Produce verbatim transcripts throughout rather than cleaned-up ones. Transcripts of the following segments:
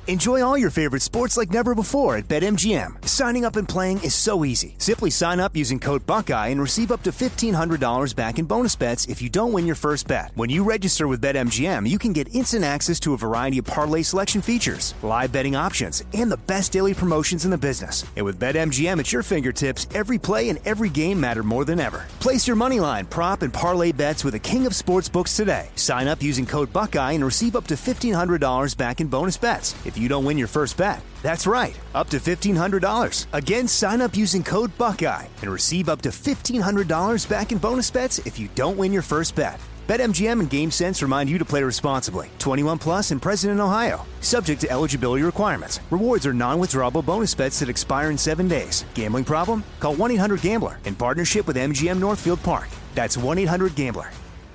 Enjoy all your favorite sports like never before at BetMGM. Signing up and playing is so easy. Simply sign up using code Buckeye and receive up to fifteen hundred dollars back in bonus bets if you don't win your first bet. When you register with BetMGM, you can get instant access to a variety of parlay selection features, live betting options, and the best daily promotions in the business. And with BetMGM at your fingertips, every play and every game matter more than ever. Place your moneyline, prop, and parlay bets with the king of sportsbooks today. Sign up using code Buckeye and receive up to fifteen hundred dollars back in bonus bets if you don't win your first bet. That's right, up to fifteen hundred dollars. Again, sign up using code Buckeye and receive up to fifteen hundred dollars back in bonus bets if you don't win your first bet. BetMGM and GameSense remind you to play responsibly. twenty-one plus and present in Ohio. Subject to eligibility requirements. Rewards are non-withdrawable bonus bets that expire in seven days. Gambling problem? Call one eight hundred gambler in partnership with M G M Northfield Park. That's one eight hundred gambler.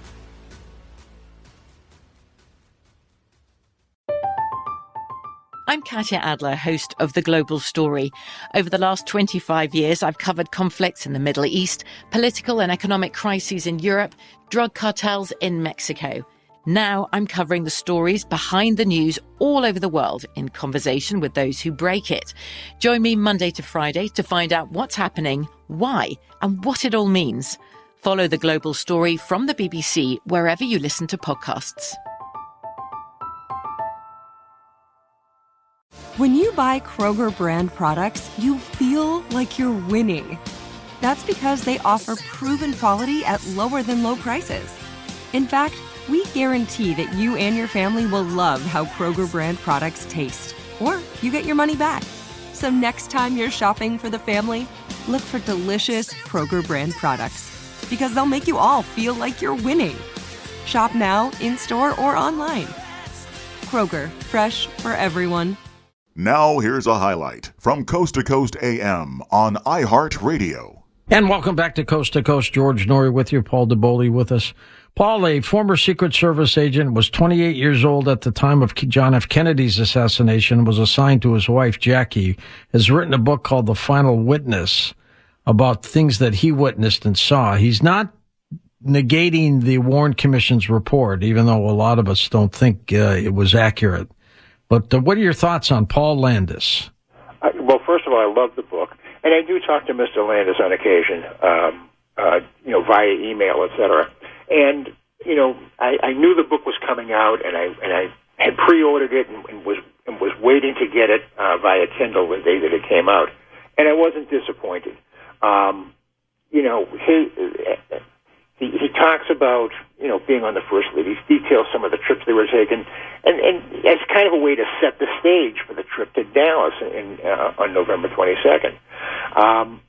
I'm Katya Adler, host of The Global Story. Over the last twenty-five years, I've covered conflicts in the Middle East, political and economic crises in Europe, drug cartels in Mexico. Now I'm covering the stories behind the news all over the world in conversation with those who break it. Join me Monday to Friday to find out what's happening, why, and what it all means. Follow The Global Story from the B B C wherever you listen to podcasts. When you buy Kroger brand products, you feel like you're winning. That's because they offer proven quality at lower than low prices. In fact, we guarantee that you and your family will love how Kroger brand products taste, or you get your money back. So next time you're shopping for the family, look for delicious Kroger brand products, because they'll make you all feel like you're winning. Shop now, in-store, or online. Kroger, fresh for everyone. Now here's a highlight from Coast to Coast A M on iHeartRadio. And welcome back to Coast to Coast. George Noory with you, Paul DeBoli with us. Paul, a former Secret Service agent, was twenty-eight years old at the time of John F. Kennedy's assassination, was assigned to his wife, Jackie, has written a book called The Final Witness about things that he witnessed and saw. He's not negating the Warren Commission's report, even though a lot of us don't think uh, it was accurate. But uh, what are your thoughts on Paul Landis? Uh, well, first of all, I love the book, and I do talk to Mister Landis on occasion, um, uh, you know, via email, et cetera. And you know, I, I knew the book was coming out, and I and I had pre-ordered it and, and was and was waiting to get it uh, via Kindle the day that it came out, and I wasn't disappointed. Um, you know, he. Uh, He, he talks about, you know, being on the first fleet. He details some of the trips they were taking, and, and as kind of a way to set the stage for the trip to Dallas in, uh, on November twenty-second. Um,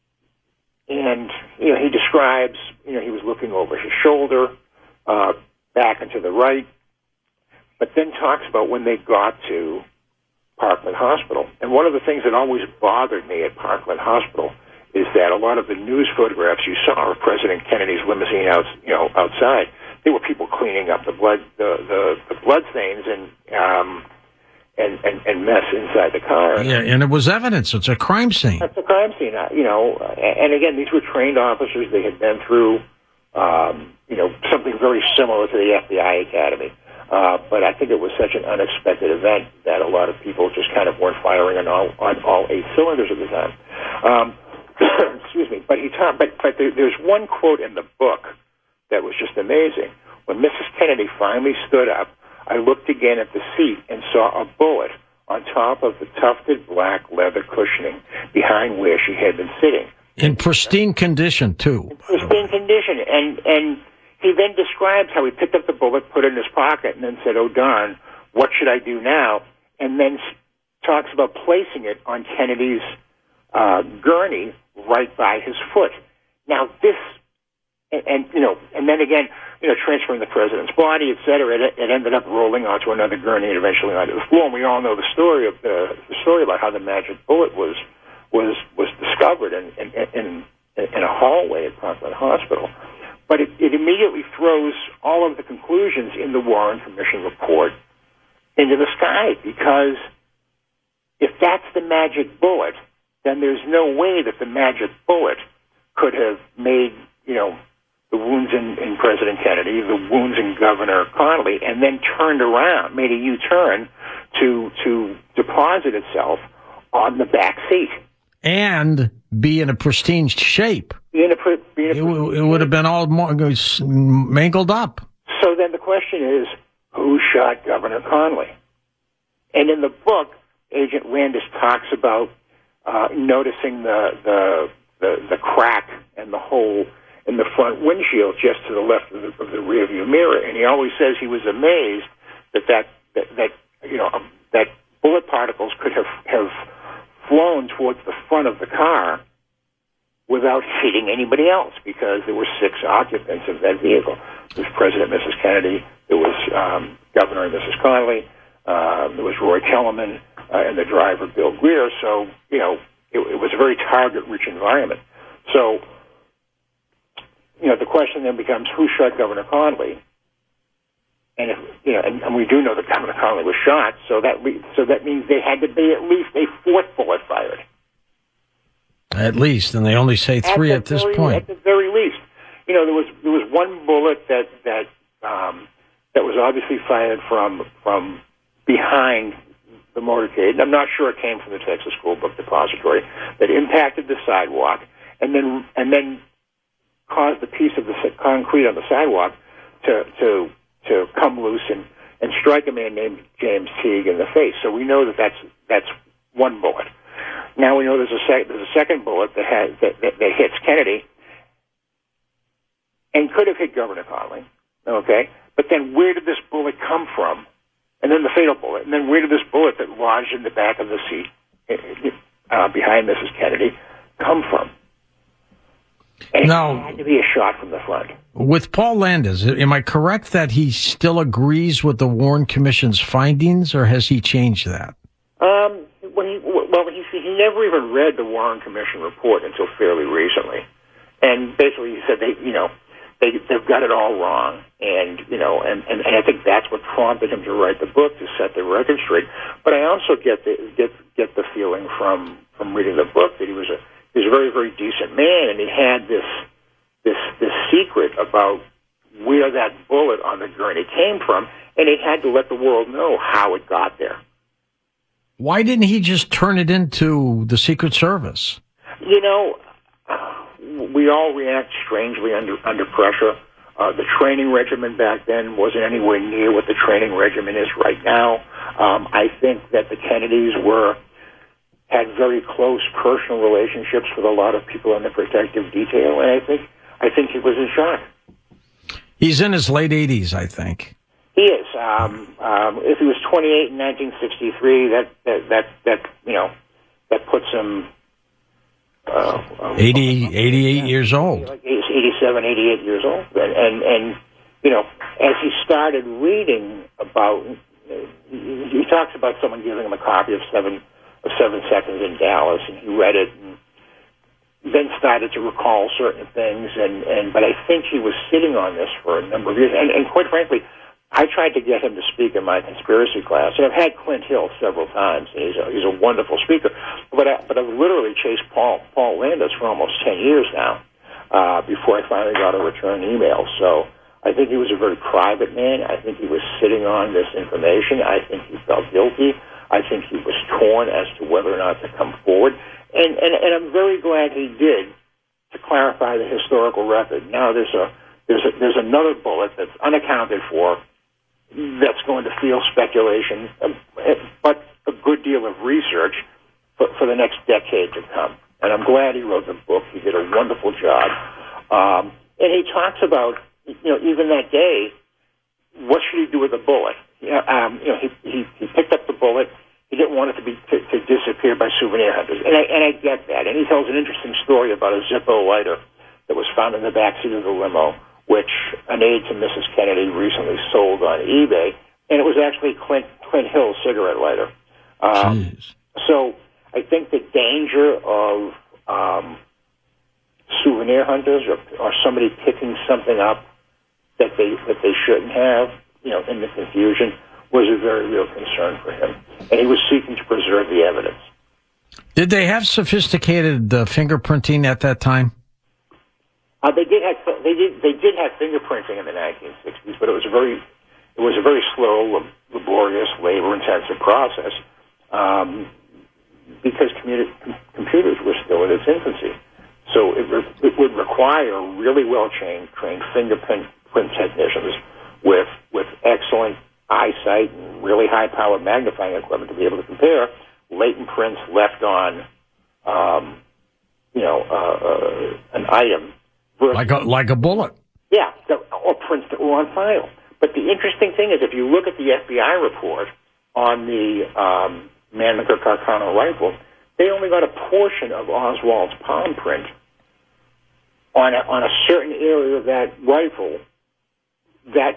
and, you know, he describes, you know, he was looking over his shoulder, uh, back and to the right, but then talks about when they got to Parkland Hospital. And one of the things that always bothered me at Parkland Hospital is that a lot of the news photographs you saw of President Kennedy's limousine out, you know, outside, they were people cleaning up the blood, the the, the blood stains and um and, and and mess inside the car. Yeah, and it was evidence. It's a crime scene. That's a crime scene, uh, you know. And again, these were trained officers. They had been through, um, you know, something very similar to the F B I Academy. Uh, but I think it was such an unexpected event that a lot of people just kind of weren't firing on all on all eight cylinders at the time. Um, Excuse me, but he taught, but but there, there's one quote in the book that was just amazing. When Missus Kennedy finally stood up, I looked again at the seat and saw a bullet on top of the tufted black leather cushioning behind where she had been sitting. In pristine condition, too. In pristine condition, and and he then describes how he picked up the bullet, put it in his pocket, and then said, "Oh darn, what should I do now?" And then talks about placing it on Kennedy's uh, gurney right by his foot. Now this, and, and you know, and then again, you know, transferring the president's body, et cetera, it, it ended up rolling onto another gurney and eventually onto the floor. And we all know the story of the, the story about how the magic bullet was was was discovered in in, in, in a hallway at Parkland Hospital. But it, it immediately throws all of the conclusions in the Warren Commission report into the sky, because if that's the magic bullet, then there's no way that the magic bullet could have made, you know, the wounds in, in President Kennedy, the wounds in Governor Connolly, and then turned around, made a U-turn to to deposit itself on the back seat. And be in a pristine shape. Be in a, be in a it, w- it would have been all more, mangled up. So then the question is, who shot Governor Connolly? And in the book, Agent Landis talks about uh, noticing the, the the the crack and the hole in the front windshield just to the left of the, of the rearview mirror, and he always says he was amazed that that that, that you know um, that bullet particles could have have flown towards the front of the car without hitting anybody else, because there were six occupants of that vehicle. There was President and Missus Kennedy, there was um, Governor and Missus Connolly, uh, there was Roy Kellerman, uh, and the driver, Bill Greer. So, you know, it, it was a very target-rich environment. So, you know, the question then becomes, who shot Governor Connolly? And if, you know, and, and we do know that Governor Connolly was shot, so that le- so that means there had to be at least a fourth bullet fired. At least, and they only say three at, at this very, point. At the very least, you know, there was there was one bullet that that um, that was obviously fired from from behind the motorcade. And I'm not sure it came from the Texas School Book Depository. That impacted the sidewalk, and then and then caused the piece of the concrete on the sidewalk to to to come loose and, and strike a man named James Teague in the face. So we know that that's that's one bullet. Now we know there's a sec- there's a second bullet that has that, that, that hits Kennedy and could have hit Governor Connolly. Okay, but then where did this bullet come from? And then the fatal bullet. And then where did this bullet that lodged in the back of the seat uh, behind Missus Kennedy come from? And now, it had to be a shot from the front. With Paul Landis, am I correct that he still agrees with the Warren Commission's findings, or has he changed that? Um, when he, well, he, he never even read the Warren Commission report until fairly recently. And basically he said, they, you know, they, they've got it all wrong. And, you know, and, and, and I think that's what prompted him to write the book, to set the record straight. But I also get the, get, get the feeling from, from reading the book that he was a, he was a very, very decent man, and he had this, this, this secret about where that bullet on the gurney came from, and he had to let the world know how it got there. Why didn't he just turn it into the Secret Service? You know, we all react strangely under under pressure. Uh, the training regimen back then wasn't anywhere near what the training regimen is right now. Um, I think that the Kennedys were had very close personal relationships with a lot of people in the protective detail, and I think I think he was in shock. He's in his late eighties, I think. He is. Um, um, if he was twenty-eight in nineteen sixty-three, that that that, that you know that puts him uh, um, eighty, eighty-eight yeah, years old, like eighty-seven, eighty-eight years old, and, and and you know, as he started reading about, he, he talks about someone giving him a copy of Seven of Seven Seconds in Dallas, and he read it, and then started to recall certain things, and, and but I think he was sitting on this for a number of years, and, and quite frankly, I tried to get him to speak in my conspiracy class, and I've had Clint Hill several times, and he's a, he's a wonderful speaker, but I, but I've literally chased Paul Paul Landis for almost ten years now, uh, before I finally got a return email. So I think he was a very private man. I think he was sitting on this information. I think he felt guilty. I think he was torn as to whether or not to come forward. And, and, and I'm very glad he did, to clarify the historical record. Now there's a there's a, there's another bullet that's unaccounted for, that's going to field speculation, but a good deal of research for, for the next decade to come. And I'm glad he wrote the book. He did a wonderful job. Um, and he talks about, you know, even that day, what should he do with the bullet? You know, um, you know, he, he, he picked up the bullet. He didn't want it to be to, to disappear by souvenir hunters, and I and I get that. And he tells an interesting story about a Zippo lighter that was found in the backseat of the limo, which an aide to Missus Kennedy recently sold on eBay, and it was actually Clint Clint Hill's cigarette lighter. Um, so I think the danger of um, souvenir hunters or, or somebody picking something up that they that they shouldn't have, you know, in the confusion, was a very real concern for him, and he was seeking to preserve the evidence. Did they have sophisticated uh, fingerprinting at that time? Uh, they did have they did they did have fingerprinting in the nineteen sixties, but it was a very it was a very slow, laborious, labor-intensive process um, because commuter- com- computers were still in its infancy. So it, re- it would require really well-trained trained fingerprint print technicians with with excellent eyesight and really high-powered magnifying equipment to be able to compare latent prints left on, um, you know, uh, uh, an item. Versus, like a like a bullet. Yeah, the, or prints that were on file. But the interesting thing is, if you look at the F B I report on the um, Mannlicher Carcano rifle, they only got a portion of Oswald's palm print on a, on a certain area of that rifle that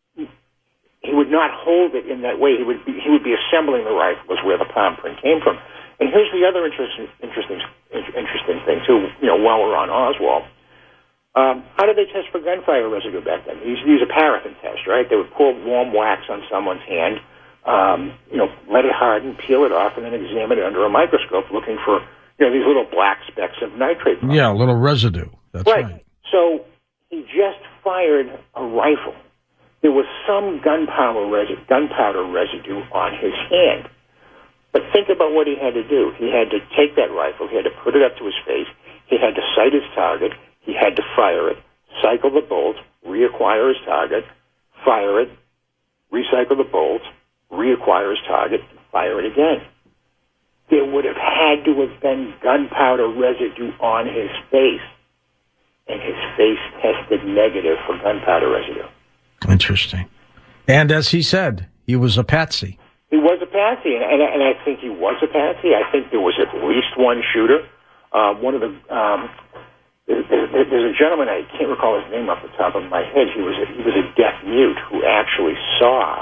he would not hold it in that way. He would be, he would be assembling the rifle, was where the palm print came from. And here's the other interesting interesting interesting thing too. You know, while we're on Oswald, um, how did they test for gunfire residue back then? They used to use a paraffin test, right? They would pour warm wax on someone's hand, um, you know, let it harden, peel it off, and then examine it under a microscope, looking for you know these little black specks of nitrate. Product. Yeah, a little residue. That's right. right. So he just fired a rifle. There was some gunpowder residue, gunpowder residue on his hand. But think about what he had to do. He had to take that rifle. He had to put it up to his face. He had to sight his target. He had to fire it, cycle the bolt, reacquire his target, fire it, recycle the bolt, reacquire his target, and fire it again. There would have had to have been gunpowder residue on his face, and his face tested negative for gunpowder residue. Interesting. And as he said, he was a patsy. He was a patsy, and, and, and I think he was a patsy. I think there was at least one shooter. Uh, one of the um, there, there, there's a gentleman, I can't recall his name off the top of my head. He was a, he was a deaf mute who actually saw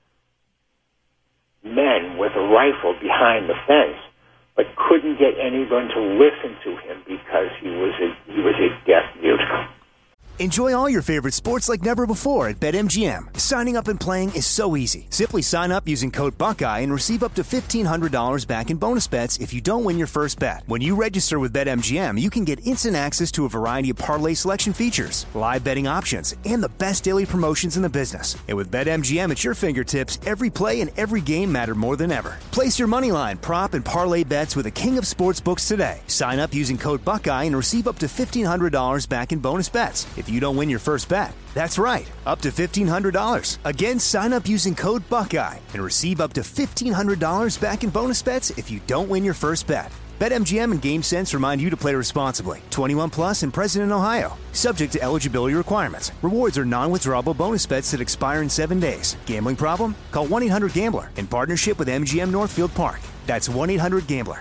men with a rifle behind the fence, but couldn't get anyone to listen to him because he was a he was a deaf mute. Enjoy all your favorite sports like never before at BetMGM. Signing up and playing is so easy. Simply sign up using code Buckeye and receive up to fifteen hundred dollars back in bonus bets if you don't win your first bet. When you register with BetMGM, you can get instant access to a variety of parlay selection features, live betting options, and the best daily promotions in the business. And with BetMGM at your fingertips, every play and every game matter more than ever. Place your moneyline, prop, and parlay bets with the king of sportsbooks today. Sign up using code Buckeye and receive up to fifteen hundred dollars back in bonus bets if you don't win your first bet. That's right, up to fifteen hundred dollars. Again, sign up using code Buckeye and receive up to fifteen hundred dollars back in bonus bets if you don't win your first bet. BetMGM and GameSense remind you to play responsibly. twenty-one plus and present in Ohio. Subject to eligibility requirements. Rewards are non-withdrawable bonus bets that expire in seven days. Gambling problem? Call one eight hundred gambler in partnership with M G M Northfield Park. That's one eight hundred gambler.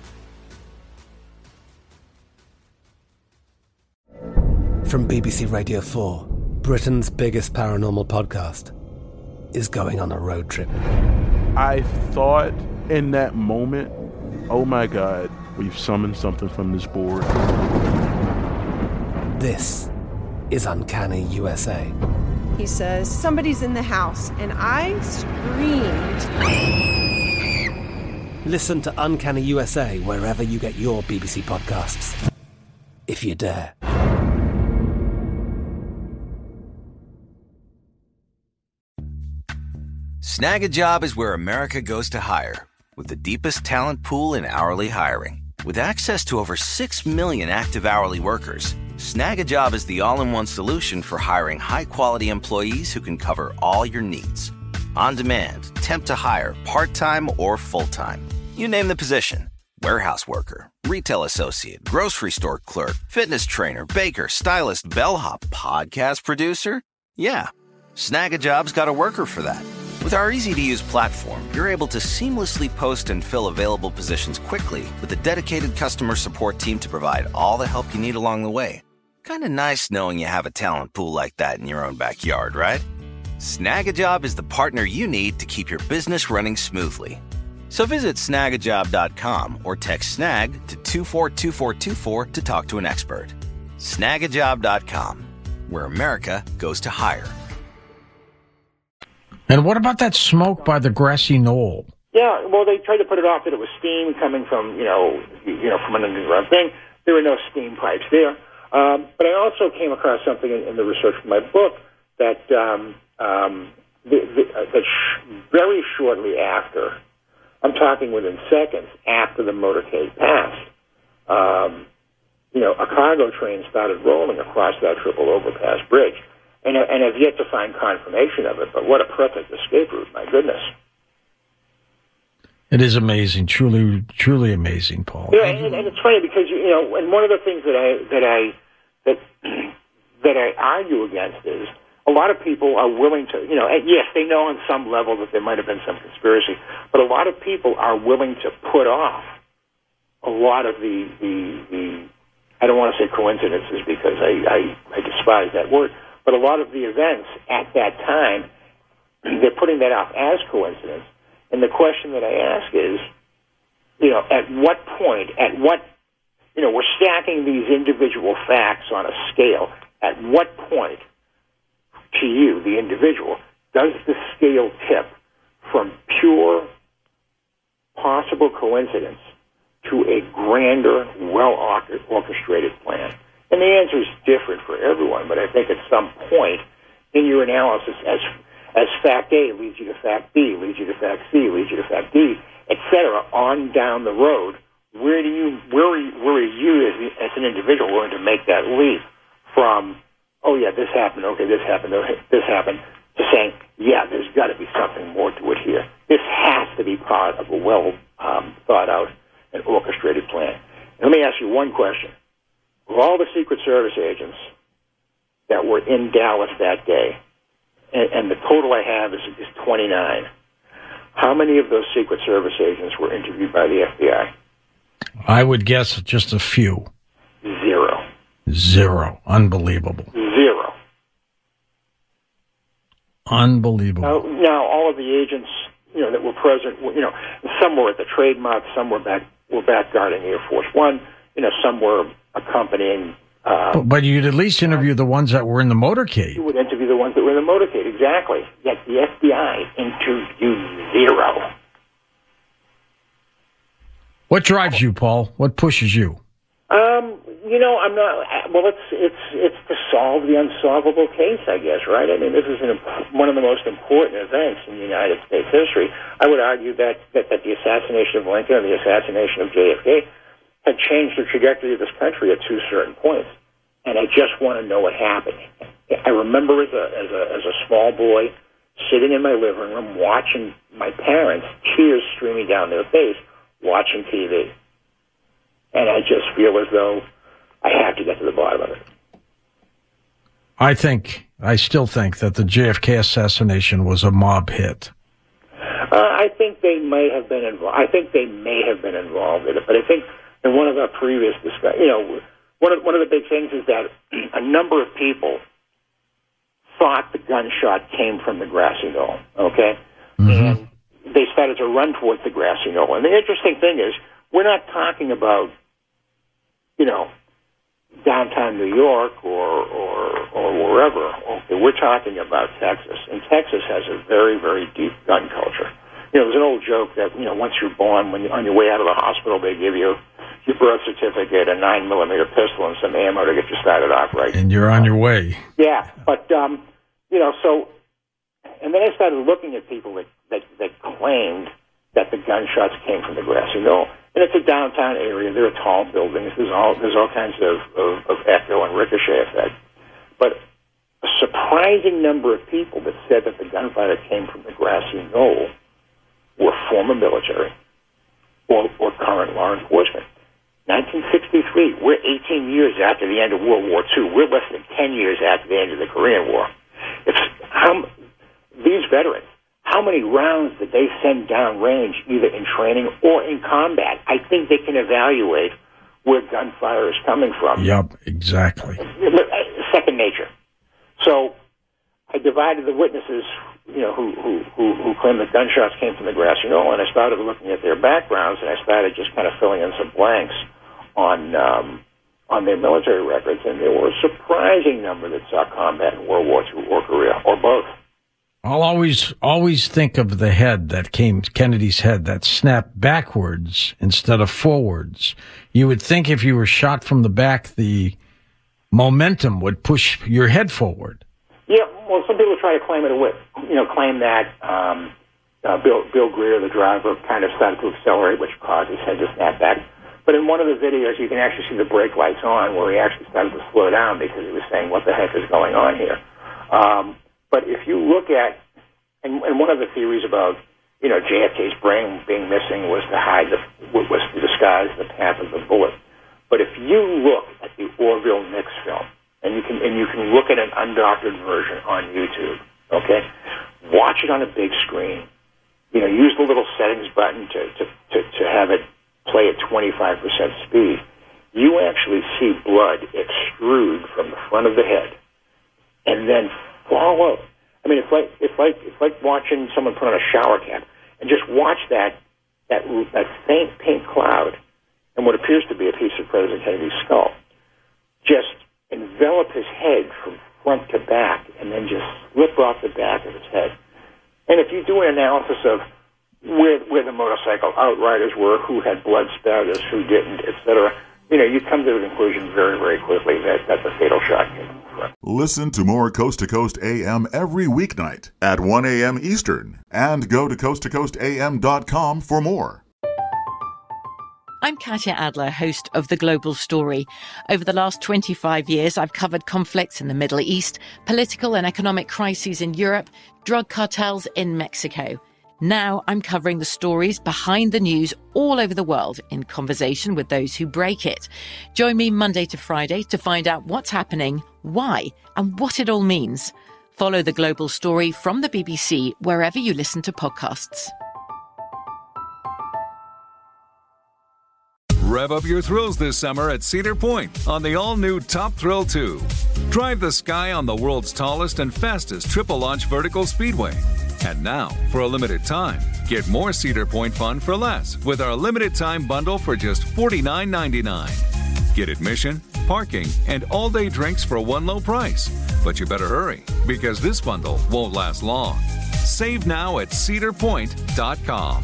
From B B C Radio four, Britain's biggest paranormal podcast is going on a road trip. I thought in that moment, oh my God, we've summoned something from this board. This is Uncanny U S A. He says, somebody's in the house, and I screamed. Listen to Uncanny U S A wherever you get your B B C podcasts, if you dare. Snag a Job is where America goes to hire, with the deepest talent pool in hourly hiring. With access to over six million active hourly workers, Snag a Job is the all-in-one solution for hiring high-quality employees who can cover all your needs. On demand, temp to hire, part-time or full-time. You name the position. Warehouse worker, retail associate, grocery store clerk, fitness trainer, baker, stylist, bellhop, podcast producer. Yeah, Snag a Job's got a worker for that. With our easy-to-use platform, you're able to seamlessly post and fill available positions quickly with a dedicated customer support team to provide all the help you need along the way. Kind of nice knowing you have a talent pool like that in your own backyard, right? Snag a Job is the partner you need to keep your business running smoothly. So visit snag a job dot com or text snag to two four two four two four to talk to an expert. snag a job dot com, where America goes to hire. And what about that smoke by the grassy knoll? Yeah, well, they tried to put it off that it was steam coming from, you know, you know, from an underground thing. There were no steam pipes there. Um, but I also came across something in, in the research for my book that um, um, the, the, uh, that sh- very shortly after, I'm talking within seconds after the motorcade passed, um, you know, a cargo train started rolling across that triple overpass bridge. And, and I've yet to find confirmation of it, but what a perfect escape route, my goodness. It is amazing, truly, truly amazing, Paul. Yeah, and, and it's funny because, you know, and one of the things that I, that I, that, that I argue against is a lot of people are willing to, you know, and yes, they know on some level that there might have been some conspiracy, but a lot of people are willing to put off a lot of the, the, the I don't want to say coincidences because I, I, I despise that word, but a lot of the events at that time, they're putting that off as coincidence. And the question that I ask is, you know, at what point, at what, you know, we're stacking these individual facts on a scale. At what point, to you, the individual, does the scale tip from pure possible coincidence to a grander, well-orchestrated plan? And the answer is different for everyone, but I think at some point in your analysis, as as fact A leads you to fact B, leads you to fact C, leads you to fact D, et cetera, on down the road, where do you, where are you, where are you as, as an individual willing to make that leap from, oh yeah, this happened, okay, this happened, okay, this happened, to saying, yeah, there's got to be something more to it here. This has to be part of a well um, thought out and orchestrated plan. Let me ask you one question. Of all the Secret Service agents that were in Dallas that day, and, and the total I have is, is twenty-nine, how many of those Secret Service agents were interviewed by the F B I? I would guess just a few. Zero. Zero. Unbelievable. Zero. Unbelievable. Now, now, all of the agents, you know, that were present, you know, some were at the trademark, some were back were back guarding Air Force One, you know, some were accompanying. Uh, but, but you'd at least interview the ones that were in the motorcade. You would interview the ones that were in the motorcade, exactly. Yet the F B I interviewed zero. What drives you, Paul? What pushes you? Um, you know, I'm not. Well, it's it's it's to solve the unsolvable case, I guess. Right? I mean, this is an, one of the most important events in United States history. I would argue that that, that the assassination of Lincoln and the assassination of J F K had changed the trajectory of this country at two certain points, and I just want to know what happened. I remember as a as a as a small boy sitting in my living room watching my parents, tears streaming down their face, watching T V. And I just feel as though I have to get to the bottom of it. I think, I still think that the J F K assassination was a mob hit. Uh, I think they may have been involved. I think they may have been involved in it. But I think in one of our previous discussions, you know, one of, one of the big things is that a number of people thought the gunshot came from the grassy knoll, okay? Mm-hmm. And they started to run towards the grassy knoll. And the interesting thing is, we're not talking about, you know, downtown New York or, or, or wherever. Okay, we're talking about Texas. And Texas has a very, very deep gun culture. You know, there's an old joke that, you know, once you're born, when you, on your way out of the hospital, they give you your birth certificate, a nine millimeter pistol, and some ammo to get you started off right. And you're on your way. Yeah, but, um, you know, so, and then I started looking at people that, that, that claimed that the gunshots came from the grassy knoll. And it's a downtown area. There are tall buildings. There's all there's all kinds of, of, of echo and ricochet effect. But a surprising number of people that said that the gunfire came from the grassy knoll were former military or, or current law enforcement. nineteen sixty-three, we're eighteen years after the end of World War Two. We're less than ten years after the end of the Korean War. If how, these veterans, how many rounds did they send downrange, either in training or in combat? I think they can evaluate where gunfire is coming from. Yep, exactly. Second nature. So I divided the witnesses, you know, who who who, who claimed that gunshots came from the grassy knoll, and I started looking at their backgrounds, and I started just kind of filling in some blanks on um, on their military records, and there were a surprising number that saw combat in World War Two or Korea, or both. I'll always, always think of the head that came, Kennedy's head, that snapped backwards instead of forwards. You would think if you were shot from the back, the momentum would push your head forward. Yeah, well, some people try to claim it, you know, claim that um, uh, Bill, Bill Greer, the driver, kind of started to accelerate, which caused his head to snap back. But in one of the videos, you can actually see the brake lights on where he actually started to slow down because he was saying, what the heck is going on here? Um, but if you look at, and, and one of the theories about, you know, J F K's brain being missing was to hide, the, was to disguise the path of the bullet. But if you look at the Orville Nix film, and you can and you can look at an undoctored version on YouTube, okay, watch it on a big screen. You know, use the little settings button to to, to, to have it play at twenty-five percent speed. You actually see blood extrude from the front of the head and then follow. I mean, it's like it's like it's like watching someone put on a shower cap and just watch that that that faint pink cloud and what appears to be a piece of President Kennedy's skull just envelop his head from front to back and then just slip off the back of his head. And if you do an analysis of where where the motorcycle outriders were, who had blood spatters, who didn't, et cetera, you know, you come to the conclusion very, very quickly that that's a fatal shot came from front. Listen to more Coast to Coast A M every weeknight at one a.m. Eastern, and go to coast to coast a m dot com for more. I'm Katya Adler, host of The Global Story. Over the last twenty-five years, I've covered conflicts in the Middle East, political and economic crises in Europe, drug cartels in Mexico. Now I'm covering the stories behind the news all over the world in conversation with those who break it. Join me Monday to Friday to find out what's happening, why, and what it all means. Follow The Global Story from the B B C wherever you listen to podcasts. Rev up your thrills this summer at Cedar Point on the all-new Top Thrill two. Drive the sky on the world's tallest and fastest triple-launch vertical speedway. And now, for a limited time, get more Cedar Point fun for less with our limited-time bundle for just forty-nine ninety-nine. Get admission, parking, and all-day drinks for one low price. But you better hurry, because this bundle won't last long. Save now at cedar point dot com.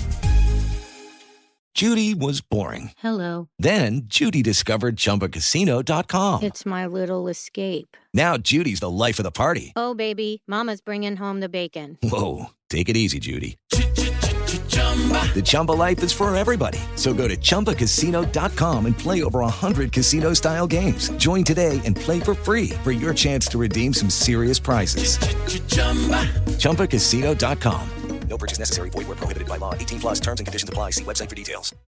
Judy was boring. Hello. Then Judy discovered Chumba Casino dot com. It's my little escape. Now Judy's the life of the party. Oh, baby, mama's bringing home the bacon. Whoa, take it easy, Judy. The Chumba life is for everybody. So go to chumba casino dot com and play over one hundred casino-style games. Join today and play for free for your chance to redeem some serious prizes. chumba casino dot com. No purchase necessary. Void where prohibited by law. eighteen plus terms and conditions apply. See website for details.